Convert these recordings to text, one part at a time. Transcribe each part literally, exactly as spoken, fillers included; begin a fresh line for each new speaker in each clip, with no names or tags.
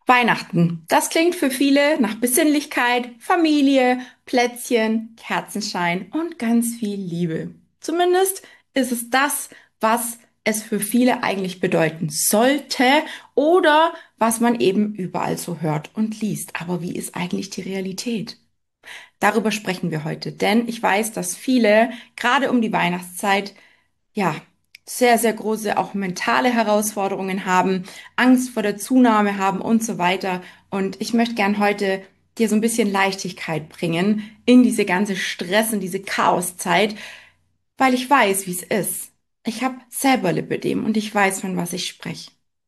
Weihnachten. Das klingt für viele nach Besinnlichkeit, Familie, Plätzchen, Kerzenschein und ganz viel Liebe. Zumindest ist es das, was es für viele eigentlich bedeuten sollte oder was man eben überall so hört und liest. Aber wie ist eigentlich die Realität? Darüber sprechen wir heute, denn ich weiß, dass viele gerade um die Weihnachtszeit ja, sehr, sehr große auch mentale Herausforderungen haben, Angst vor der Zunahme haben und so weiter. Und ich möchte gern heute dir so ein bisschen Leichtigkeit bringen in diese ganze Stress und diese Chaoszeit, weil ich weiß, wie es ist. Ich habe selber Lipödem und ich weiß, von was ich spreche.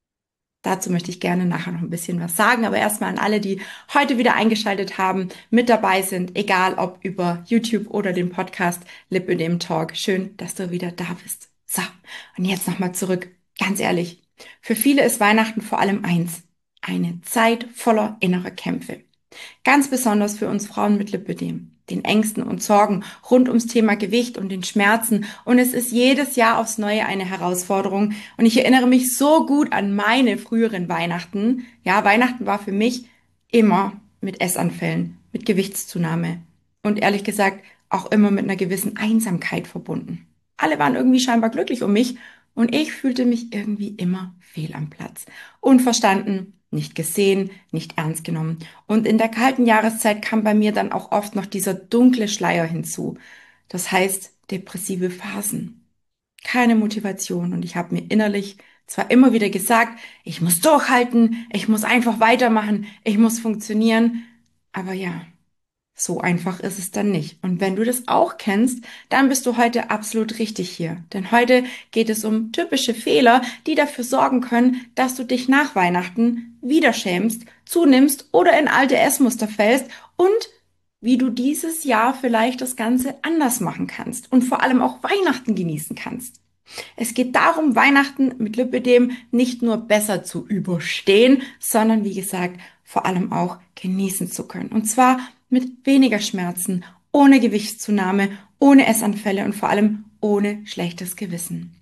Dazu möchte ich gerne nachher noch ein bisschen was sagen, aber erstmal an alle, die heute wieder eingeschaltet haben, mit dabei sind, egal ob über YouTube oder den Podcast Lipödem Talk. Schön, dass du wieder da bist. So, und jetzt nochmal zurück. Ganz ehrlich, für viele ist Weihnachten vor allem eins: eine Zeit voller innerer Kämpfe. Ganz besonders für uns Frauen mit Lipödem, den Ängsten und Sorgen rund ums Thema Gewicht und den Schmerzen. Und es ist jedes Jahr aufs Neue eine Herausforderung. Und ich erinnere mich so gut an meine früheren Weihnachten. Ja, Weihnachten war für mich immer mit Essanfällen, mit Gewichtszunahme und ehrlich gesagt auch immer mit einer gewissen Einsamkeit verbunden. Alle waren irgendwie scheinbar glücklich um mich und ich fühlte mich irgendwie immer fehl am Platz. Unverstanden, nicht gesehen, nicht ernst genommen. Und in der kalten Jahreszeit kam bei mir dann auch oft noch dieser dunkle Schleier hinzu. Das heißt, depressive Phasen. Keine Motivation. Und ich habe mir innerlich zwar immer wieder gesagt, ich muss durchhalten, ich muss einfach weitermachen, ich muss funktionieren. Aber ja, so einfach ist es dann nicht. Und wenn du das auch kennst, dann bist du heute absolut richtig hier. Denn heute geht es um typische Fehler, die dafür sorgen können, dass du dich nach Weihnachten wieder schämst, zunimmst oder in alte Essmuster fällst und wie du dieses Jahr vielleicht das Ganze anders machen kannst und vor allem auch Weihnachten genießen kannst. Es geht darum, Weihnachten mit Lipödem nicht nur besser zu überstehen, sondern wie gesagt, vor allem auch genießen zu können. Und zwar mit weniger Schmerzen, ohne Gewichtszunahme, ohne Essanfälle und vor allem ohne schlechtes Gewissen.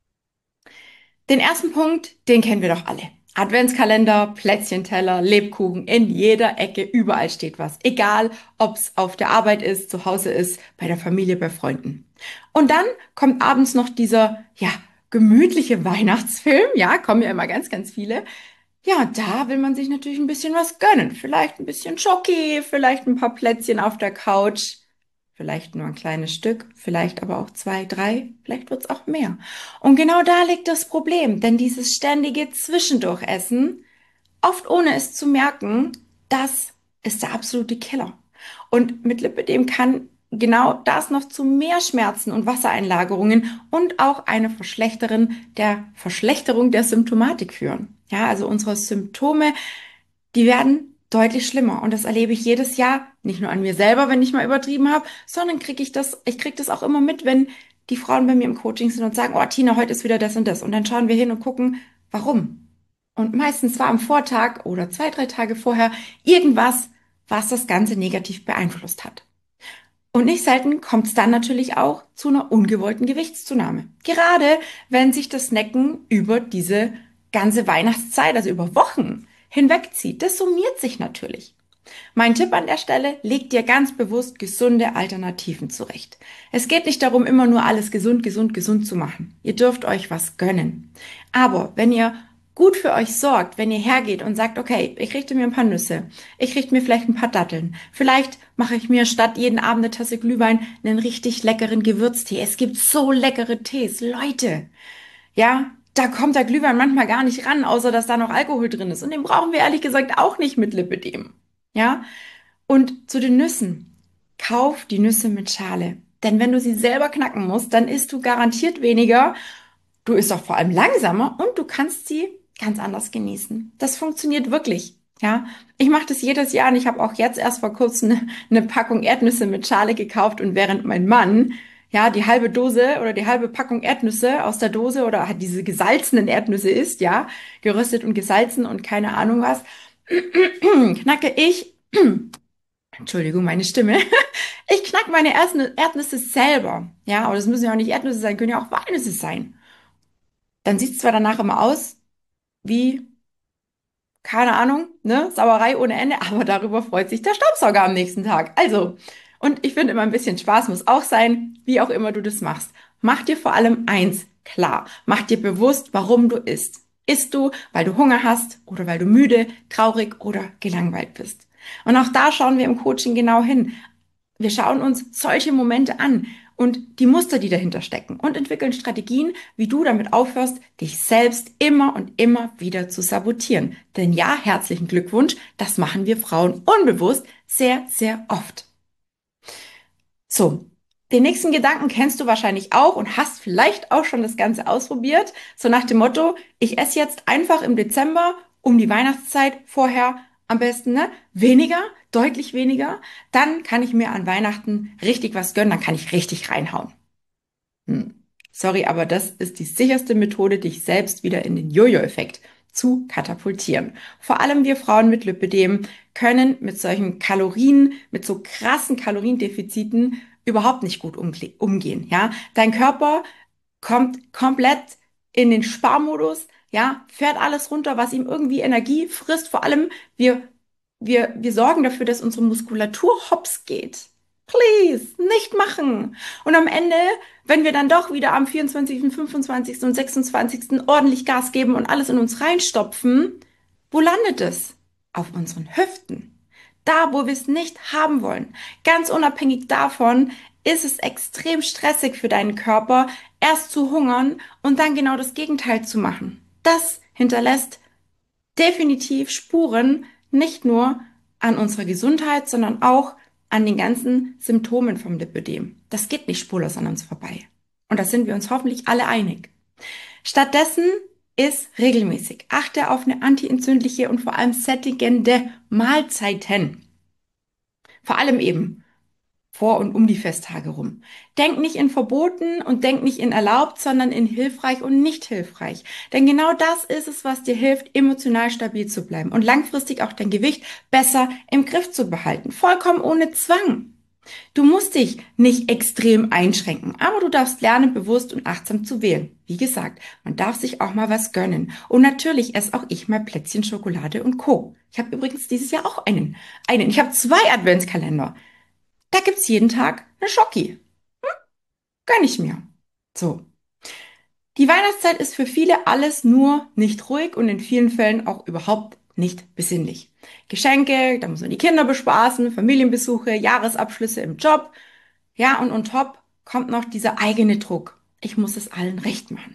Den ersten Punkt, den kennen wir doch alle. Adventskalender, Plätzchenteller, Lebkuchen, in jeder Ecke, überall steht was. Egal, ob es auf der Arbeit ist, zu Hause ist, bei der Familie, bei Freunden. Und dann kommt abends noch dieser, ja, gemütliche Weihnachtsfilm. Ja, kommen ja immer ganz, ganz viele. Ja, da will man sich natürlich ein bisschen was gönnen. Vielleicht ein bisschen Schoki, vielleicht ein paar Plätzchen auf der Couch. Vielleicht nur ein kleines Stück, vielleicht aber auch zwei, drei, vielleicht wird's auch mehr. Und genau da liegt das Problem, denn dieses ständige Zwischendurchessen, oft ohne es zu merken, das ist der absolute Killer. Und mit Lipödem kann genau das noch zu mehr Schmerzen und Wassereinlagerungen und auch eine Verschlechterung der Verschlechterung der Symptomatik führen. Ja, also unsere Symptome, die werden deutlich schlimmer. Und das erlebe ich jedes Jahr, nicht nur an mir selber, wenn ich mal übertrieben habe, sondern kriege ich das, ich kriege das auch immer mit, wenn die Frauen bei mir im Coaching sind und sagen, oh Tina, heute ist wieder das und das. Und dann schauen wir hin und gucken, warum. Und meistens war am Vortag oder zwei, drei Tage vorher irgendwas, was das Ganze negativ beeinflusst hat. Und nicht selten kommt es dann natürlich auch zu einer ungewollten Gewichtszunahme. Gerade wenn sich das Snacken über diese ganze Weihnachtszeit, also über Wochen hinwegzieht. Das summiert sich natürlich. Mein Tipp an der Stelle: leg dir ganz bewusst gesunde Alternativen zurecht. Es geht nicht darum, immer nur alles gesund, gesund, gesund zu machen. Ihr dürft euch was gönnen. Aber wenn ihr gut für euch sorgt, wenn ihr hergeht und sagt, okay, ich richte mir ein paar Nüsse, ich richte mir vielleicht ein paar Datteln, vielleicht mache ich mir statt jeden Abend eine Tasse Glühwein einen richtig leckeren Gewürztee. Es gibt so leckere Tees, Leute. Ja, da kommt der Glühwein manchmal gar nicht ran, außer dass da noch Alkohol drin ist. Und den brauchen wir ehrlich gesagt auch nicht mit Lipödem. Ja, und zu den Nüssen. Kauf die Nüsse mit Schale. Denn wenn du sie selber knacken musst, dann isst du garantiert weniger. Du isst auch vor allem langsamer und du kannst sie ganz anders genießen. Das funktioniert wirklich. Ja, ich mache das jedes Jahr und ich habe auch jetzt erst vor kurzem eine, eine Packung Erdnüsse mit Schale gekauft und während mein Mann ja die halbe Dose oder die halbe Packung Erdnüsse aus der Dose oder halt diese gesalzenen Erdnüsse isst, ja, geröstet und gesalzen und keine Ahnung was, knacke ich Entschuldigung, meine Stimme. Ich knack meine ersten Erdnüsse selber. Ja, aber das müssen ja auch nicht Erdnüsse sein, können ja auch Walnüsse sein. Dann sieht es zwar danach immer aus wie, keine Ahnung, ne, Sauerei ohne Ende, aber darüber freut sich der Staubsauger am nächsten Tag. Also, und ich finde immer ein bisschen Spaß muss auch sein, wie auch immer du das machst. Mach dir vor allem eins klar. Mach dir bewusst, warum du isst. Isst du, weil du Hunger hast oder weil du müde, traurig oder gelangweilt bist? Und auch da schauen wir im Coaching genau hin. Wir schauen uns solche Momente an und die Muster, die dahinter stecken und entwickeln Strategien, wie du damit aufhörst, dich selbst immer und immer wieder zu sabotieren. Denn ja, herzlichen Glückwunsch, das machen wir Frauen unbewusst sehr, sehr oft. So, den nächsten Gedanken kennst du wahrscheinlich auch und hast vielleicht auch schon das Ganze ausprobiert. So nach dem Motto, ich esse jetzt einfach im Dezember um die Weihnachtszeit vorher am besten, ne, weniger, deutlich weniger. Dann kann ich mir an Weihnachten richtig was gönnen, dann kann ich richtig reinhauen. Hm. Sorry, aber das ist die sicherste Methode, dich selbst wieder in den Jojo-Effekt zu katapultieren. Vor allem wir Frauen mit Lipödem können mit solchen Kalorien, mit so krassen Kaloriendefiziten überhaupt nicht gut umgehen, ja. Dein Körper kommt komplett in den Sparmodus, ja, fährt alles runter, was ihm irgendwie Energie frisst. Vor allem wir, wir, wir sorgen dafür, dass unsere Muskulatur hops geht. Please, nicht machen. Und am Ende, wenn wir dann doch wieder am vierundzwanzigsten, fünfundzwanzigsten und sechsundzwanzigsten ordentlich Gas geben und alles in uns reinstopfen, wo landet es? Auf unseren Hüften. Da, wo wir es nicht haben wollen. Ganz unabhängig davon ist es extrem stressig für deinen Körper, erst zu hungern und dann genau das Gegenteil zu machen. Das hinterlässt definitiv Spuren, nicht nur an unserer Gesundheit, sondern auch an den ganzen Symptomen vom Lipödem. Das geht nicht spurlos an uns vorbei. Und da sind wir uns hoffentlich alle einig. Stattdessen ist regelmäßig. Achte auf eine antientzündliche und vor allem sättigende Mahlzeiten. Vor allem eben vor und um die Festtage rum. Denk nicht in verboten und denk nicht in erlaubt, sondern in hilfreich und nicht hilfreich. Denn genau das ist es, was dir hilft, emotional stabil zu bleiben und langfristig auch dein Gewicht besser im Griff zu behalten. Vollkommen ohne Zwang. Du musst dich nicht extrem einschränken, aber du darfst lernen, bewusst und achtsam zu wählen. Wie gesagt, man darf sich auch mal was gönnen. Und natürlich esse auch ich mal Plätzchen, Schokolade und Co. Ich habe übrigens dieses Jahr auch einen. einen. Ich habe zwei Adventskalender. Da gibt's jeden Tag eine Schoki. Gönn ich mir. So. Die Weihnachtszeit ist für viele alles nur nicht ruhig und in vielen Fällen auch überhaupt nicht besinnlich. Geschenke, da muss man die Kinder bespaßen, Familienbesuche, Jahresabschlüsse im Job. Ja, und on top kommt noch dieser eigene Druck. Ich muss es allen recht machen.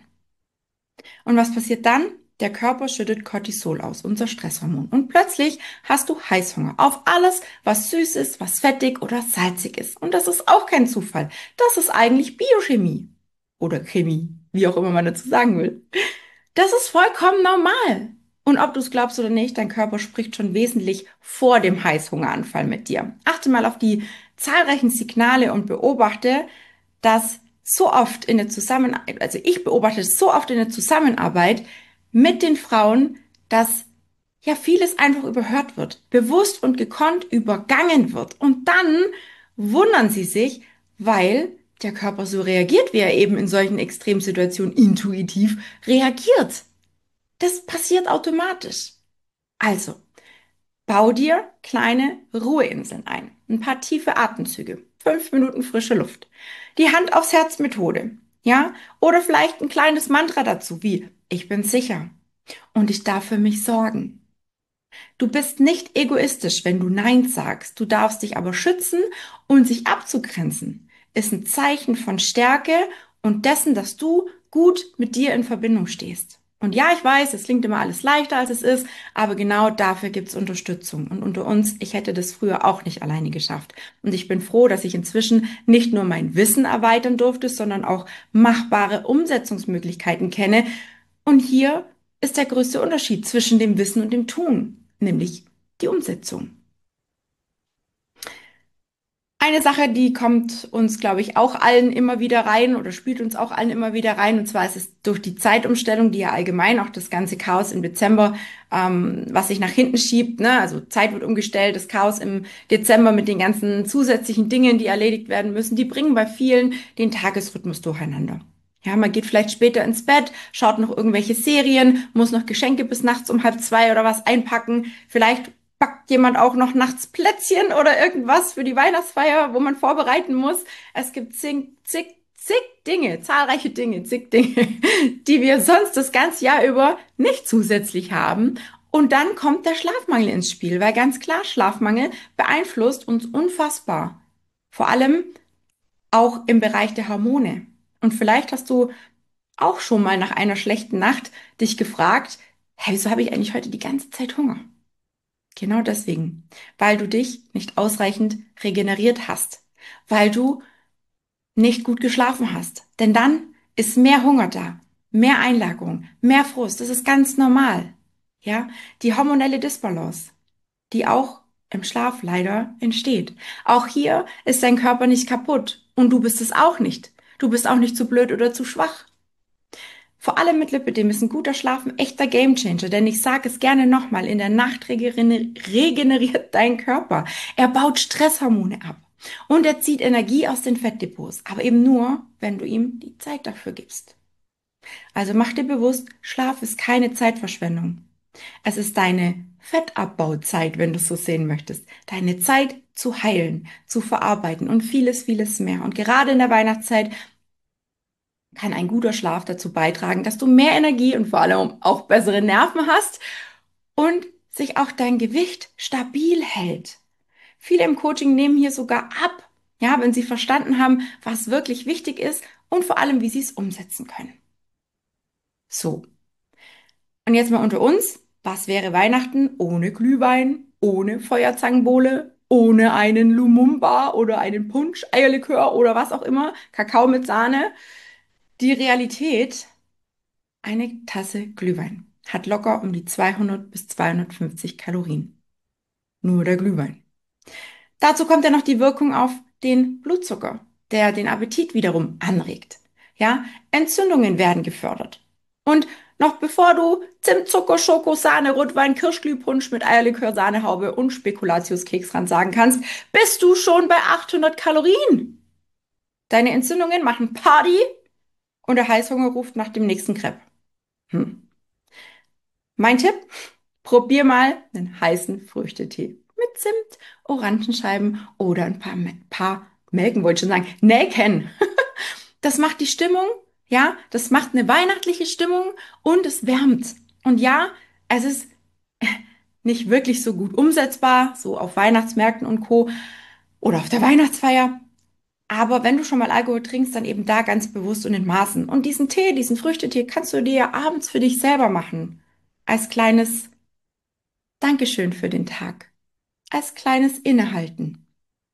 Und was passiert dann? Der Körper schüttet Cortisol aus, unser Stresshormon. Und plötzlich hast du Heißhunger auf alles, was süß ist, was fettig oder salzig ist. Und das ist auch kein Zufall. Das ist eigentlich Biochemie. Oder Chemie, wie auch immer man dazu sagen will. Das ist vollkommen normal. Und ob du es glaubst oder nicht, dein Körper spricht schon wesentlich vor dem Heißhungeranfall mit dir. Achte mal auf die zahlreichen Signale und beobachte, dass so oft in der Zusammenarbeit, also ich beobachte es so oft in der Zusammenarbeit mit den Frauen, dass ja vieles einfach überhört wird, bewusst und gekonnt übergangen wird. Und dann wundern sie sich, weil der Körper so reagiert, wie er eben in solchen Extremsituationen intuitiv reagiert. Das passiert automatisch. Also, bau dir kleine Ruheinseln ein. Ein paar tiefe Atemzüge. Fünf Minuten frische Luft. Die Hand aufs Herz Methode. Ja? Oder vielleicht ein kleines Mantra dazu, wie ich bin sicher und ich darf für mich sorgen. Du bist nicht egoistisch, wenn du Nein sagst. Du darfst dich aber schützen und sich abzugrenzen ist ein Zeichen von Stärke und dessen, dass du gut mit dir in Verbindung stehst. Und ja, ich weiß, es klingt immer alles leichter, als es ist, aber genau dafür gibt's Unterstützung. Und unter uns, ich hätte das früher auch nicht alleine geschafft. Und ich bin froh, dass ich inzwischen nicht nur mein Wissen erweitern durfte, sondern auch machbare Umsetzungsmöglichkeiten kenne. Und hier ist der größte Unterschied zwischen dem Wissen und dem Tun, nämlich die Umsetzung. Eine Sache, die kommt uns, glaube ich, auch allen immer wieder rein oder spielt uns auch allen immer wieder rein. Und zwar ist es durch die Zeitumstellung, die ja allgemein auch das ganze Chaos im Dezember, ähm, was sich nach hinten schiebt, ne? Also Zeit wird umgestellt, das Chaos im Dezember mit den ganzen zusätzlichen Dingen, die erledigt werden müssen, die bringen bei vielen den Tagesrhythmus durcheinander. Ja, man geht vielleicht später ins Bett, schaut noch irgendwelche Serien, muss noch Geschenke bis nachts um halb zwei oder was einpacken. Vielleicht backt jemand auch noch nachts Plätzchen oder irgendwas für die Weihnachtsfeier, wo man vorbereiten muss. Es gibt zig, zig, zig Dinge, zahlreiche Dinge, zig Dinge, die wir sonst das ganze Jahr über nicht zusätzlich haben. Und dann kommt der Schlafmangel ins Spiel, weil ganz klar, Schlafmangel beeinflusst uns unfassbar. Vor allem auch im Bereich der Hormone. Und vielleicht hast du auch schon mal nach einer schlechten Nacht dich gefragt, hey, wieso habe ich eigentlich heute die ganze Zeit Hunger? Genau deswegen, weil du dich nicht ausreichend regeneriert hast, weil du nicht gut geschlafen hast. Denn dann ist mehr Hunger da, mehr Einlagerung, mehr Frust. Das ist ganz normal. Ja, die hormonelle Disbalance, die auch im Schlaf leider entsteht. Auch hier ist dein Körper nicht kaputt und du bist es auch nicht. Du bist auch nicht zu blöd oder zu schwach. Vor allem mit Lipidem ist ein guter Schlaf ein echter Gamechanger, denn ich sage es gerne nochmal, in der Nacht regener- regeneriert dein Körper. Er baut Stresshormone ab und er zieht Energie aus den Fettdepots, aber eben nur, wenn du ihm die Zeit dafür gibst. Also mach dir bewusst, Schlaf ist keine Zeitverschwendung. Es ist deine Fettabbauzeit, wenn du es so sehen möchtest. Deine Zeit zu heilen, zu verarbeiten und vieles, vieles mehr. Und gerade in der Weihnachtszeit kann ein guter Schlaf dazu beitragen, dass du mehr Energie und vor allem auch bessere Nerven hast und sich auch dein Gewicht stabil hält. Viele im Coaching nehmen hier sogar ab, ja, wenn sie verstanden haben, was wirklich wichtig ist und vor allem, wie sie es umsetzen können. So, und jetzt mal unter uns. Was wäre Weihnachten ohne Glühwein, ohne Feuerzangenbowle, ohne einen Lumumba oder einen Punsch, Eierlikör oder was auch immer, Kakao mit Sahne? Die Realität: eine Tasse Glühwein hat locker um die zweihundert bis zweihundertfünfzig Kalorien. Nur der Glühwein. Dazu kommt ja noch die Wirkung auf den Blutzucker, der den Appetit wiederum anregt. Ja, Entzündungen werden gefördert. Und noch bevor du Zimt, Zucker, Schoko, Sahne, Rotwein, Kirschglühpunsch mit Eierlikör, Sahnehaube und Spekulatiuskeks dran sagen kannst, bist du schon bei achthundert Kalorien. Deine Entzündungen machen Party und der Heißhunger ruft nach dem nächsten Crepe. Hm. Mein Tipp: probier mal einen heißen Früchtetee mit Zimt, Orangenscheiben oder ein paar, paar Nelken, wollte ich schon sagen, Nelken. Das macht die Stimmung, ja, das macht eine weihnachtliche Stimmung und es wärmt. Und ja, es ist nicht wirklich so gut umsetzbar, so auf Weihnachtsmärkten und Co. oder auf der Weihnachtsfeier. Aber wenn du schon mal Alkohol trinkst, dann eben da ganz bewusst und in Maßen. Und diesen Tee, diesen Früchtetee kannst du dir ja abends für dich selber machen. Als kleines Dankeschön für den Tag. Als kleines Innehalten.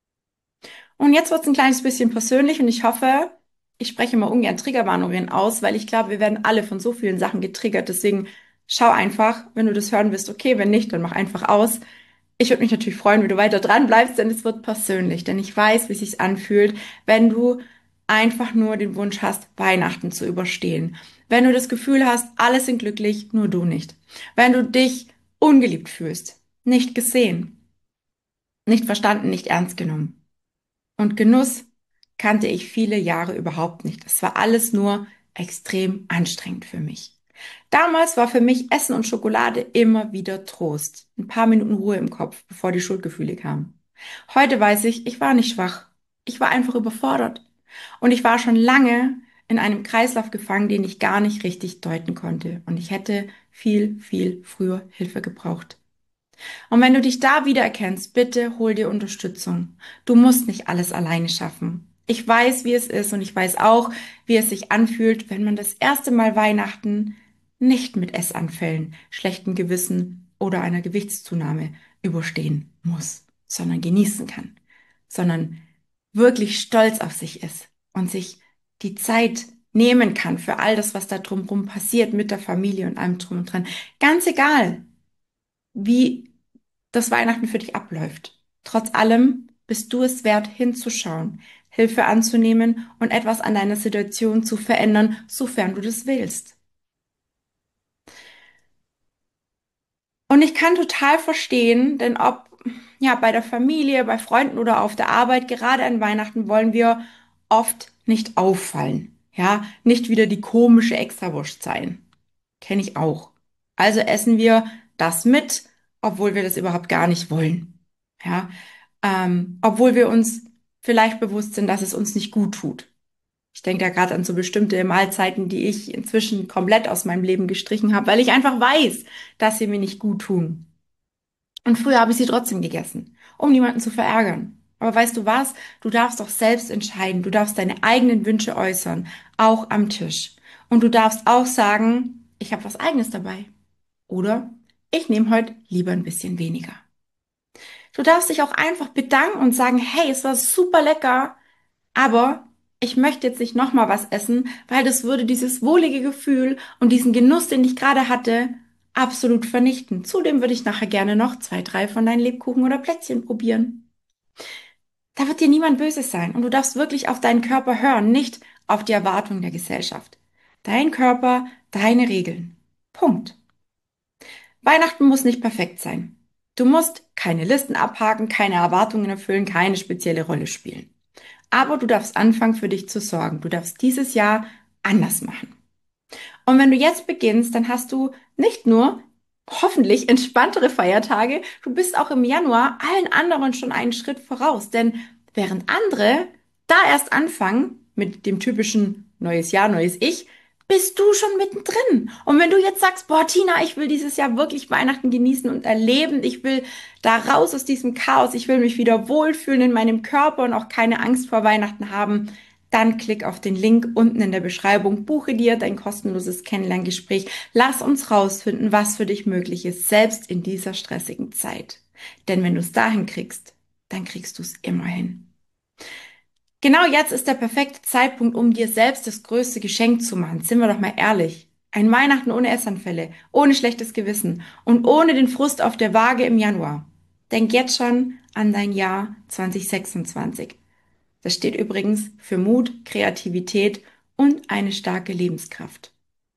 Und jetzt wird es ein kleines bisschen persönlich und ich hoffe, ich spreche mal ungern Triggerwarnungen aus, weil ich glaube, wir werden alle von so vielen Sachen getriggert. Deswegen schau einfach, wenn du das hören willst, okay, wenn nicht, dann mach einfach aus. Ich würde mich natürlich freuen, wenn du weiter dran bleibst, denn es wird persönlich, denn ich weiß, wie es sich anfühlt, wenn du einfach nur den Wunsch hast, Weihnachten zu überstehen. Wenn du das Gefühl hast, alle sind glücklich, nur du nicht. Wenn du dich ungeliebt fühlst, nicht gesehen, nicht verstanden, nicht ernst genommen. Und Genuss kannte ich viele Jahre überhaupt nicht. Es war alles nur extrem anstrengend für mich. Damals war für mich Essen und Schokolade immer wieder Trost. Ein paar Minuten Ruhe im Kopf, bevor die Schuldgefühle kamen. Heute weiß ich, ich war nicht schwach. Ich war einfach überfordert. Und ich war schon lange in einem Kreislauf gefangen, den ich gar nicht richtig deuten konnte. Und ich hätte viel, viel früher Hilfe gebraucht. Und wenn du dich da wiedererkennst, bitte hol dir Unterstützung. Du musst nicht alles alleine schaffen. Ich weiß, wie es ist und ich weiß auch, wie es sich anfühlt, wenn man das erste Mal Weihnachten nicht mit Essanfällen, schlechtem Gewissen oder einer Gewichtszunahme überstehen muss, sondern genießen kann, sondern wirklich stolz auf sich ist und sich die Zeit nehmen kann für all das, was da drumherum passiert mit der Familie und allem drum und dran. Ganz egal, wie das Weihnachten für dich abläuft. Trotz allem bist du es wert, hinzuschauen, Hilfe anzunehmen und etwas an deiner Situation zu verändern, sofern du das willst. Und ich kann total verstehen, denn ob ja bei der Familie, bei Freunden oder auf der Arbeit, gerade an Weihnachten wollen wir oft nicht auffallen. Ja, nicht wieder die komische Extrawurst sein. Kenne ich auch. Also essen wir das mit, obwohl wir das überhaupt gar nicht wollen. Ja, ähm, obwohl wir uns vielleicht bewusst sind, dass es uns nicht gut tut. Ich denke da gerade an so bestimmte Mahlzeiten, die ich inzwischen komplett aus meinem Leben gestrichen habe, weil ich einfach weiß, dass sie mir nicht gut tun. Und früher habe ich sie trotzdem gegessen, um niemanden zu verärgern. Aber weißt du was? Du darfst doch selbst entscheiden. Du darfst deine eigenen Wünsche äußern, auch am Tisch. Und du darfst auch sagen, ich habe was Eigenes dabei. Oder ich nehme heute lieber ein bisschen weniger. Du darfst dich auch einfach bedanken und sagen, hey, es war super lecker, aber ich möchte jetzt nicht nochmal was essen, weil das würde dieses wohlige Gefühl und diesen Genuss, den ich gerade hatte, absolut vernichten. Zudem würde ich nachher gerne noch zwei, drei von deinen Lebkuchen oder Plätzchen probieren. Da wird dir niemand böse sein und du darfst wirklich auf deinen Körper hören, nicht auf die Erwartungen der Gesellschaft. Dein Körper, deine Regeln. Punkt. Weihnachten muss nicht perfekt sein. Du musst keine Listen abhaken, keine Erwartungen erfüllen, keine spezielle Rolle spielen. Aber du darfst anfangen, für dich zu sorgen. Du darfst dieses Jahr anders machen. Und wenn du jetzt beginnst, dann hast du nicht nur hoffentlich entspanntere Feiertage, du bist auch im Januar allen anderen schon einen Schritt voraus. Denn während andere da erst anfangen mit dem typischen neues Jahr, neues Ich, bist du schon mittendrin. Und wenn du jetzt sagst, boah, Tina, ich will dieses Jahr wirklich Weihnachten genießen und erleben, ich will da raus aus diesem Chaos, ich will mich wieder wohlfühlen in meinem Körper und auch keine Angst vor Weihnachten haben, dann klick auf den Link unten in der Beschreibung, buche dir dein kostenloses Kennenlerngespräch. Lass uns rausfinden, was für dich möglich ist, selbst in dieser stressigen Zeit. Denn wenn du es dahin kriegst, dann kriegst du es immer hin. Genau jetzt ist der perfekte Zeitpunkt, um dir selbst das größte Geschenk zu machen. Sind wir doch mal ehrlich. Ein Weihnachten ohne Essanfälle, ohne schlechtes Gewissen und ohne den Frust auf der Waage im Januar. Denk jetzt schon an dein Jahr zwanzig sechsundzwanzig. Das steht übrigens für Mut, Kreativität und eine starke Lebenskraft.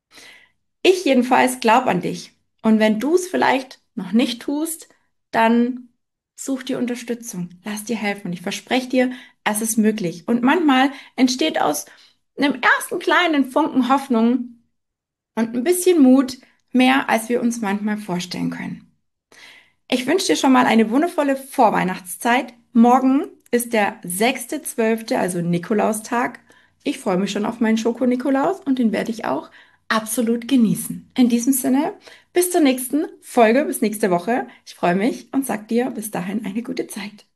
Ich jedenfalls glaube an dich. Und wenn du es vielleicht noch nicht tust, dann such dir Unterstützung. Lass dir helfen. Und ich verspreche dir, es ist möglich. Und manchmal entsteht aus einem ersten kleinen Funken Hoffnung und ein bisschen Mut mehr, als wir uns manchmal vorstellen können. Ich wünsche dir schon mal eine wundervolle Vorweihnachtszeit. Morgen ist der sechste zwölfte, also Nikolaustag. Ich freue mich schon auf meinen Schoko-Nikolaus und den werde ich auch absolut genießen. In diesem Sinne, bis zur nächsten Folge, bis nächste Woche. Ich freue mich und sag dir bis dahin eine gute Zeit.